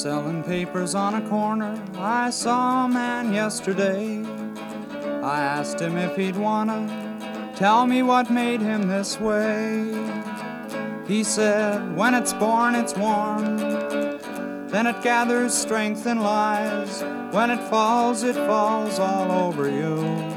Selling papers on a corner, I saw a man yesterday. I asked him if he'd wanna tell me what made him this way. He said, when it's born, it's warm, then it gathers strength and lies. When it falls all over you.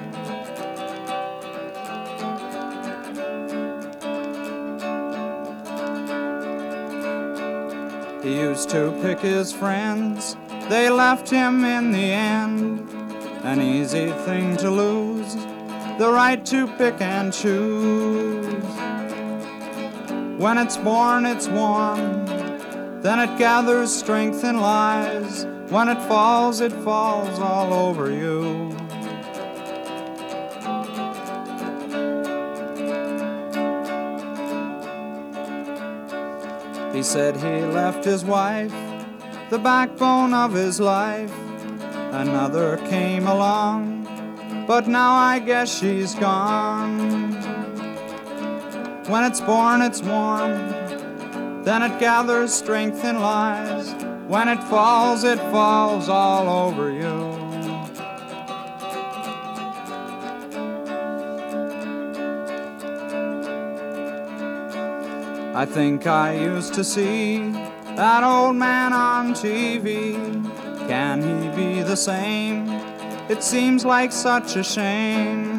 He used to pick his friends, they left him in the end. An easy thing to lose, the right to pick and choose. When it's born, it's warm, then it gathers strength and lies. When it falls all over you. He said he left his wife, the backbone of his life. Another came along, but now I guess she's gone. When it's born, it's warm, then it gathers strength and lies. When it falls all over you. I think I used to see that old man on TV. Can he be the same? It seems like such a shame.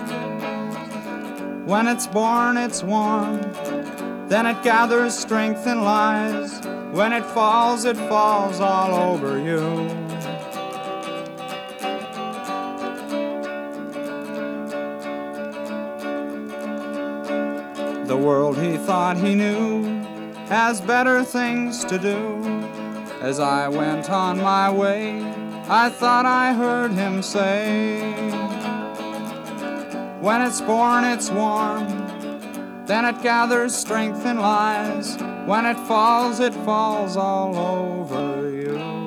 When it's born, it's warm, then it gathers strength and lies. When it falls all over you. The world he thought he knew has better things to do. As I went on my way, I thought I heard him say, when it's born, it's warm, then it gathers strength and lies. When it falls all over you.